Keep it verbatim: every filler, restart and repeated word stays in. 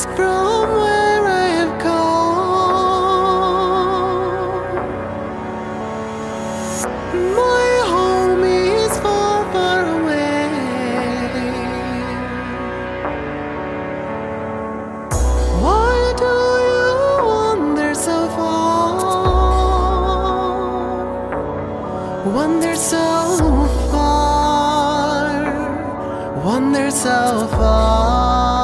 ask from where I have come. My home is far, far away. Why do you wander so far? Wander so far, wander so far.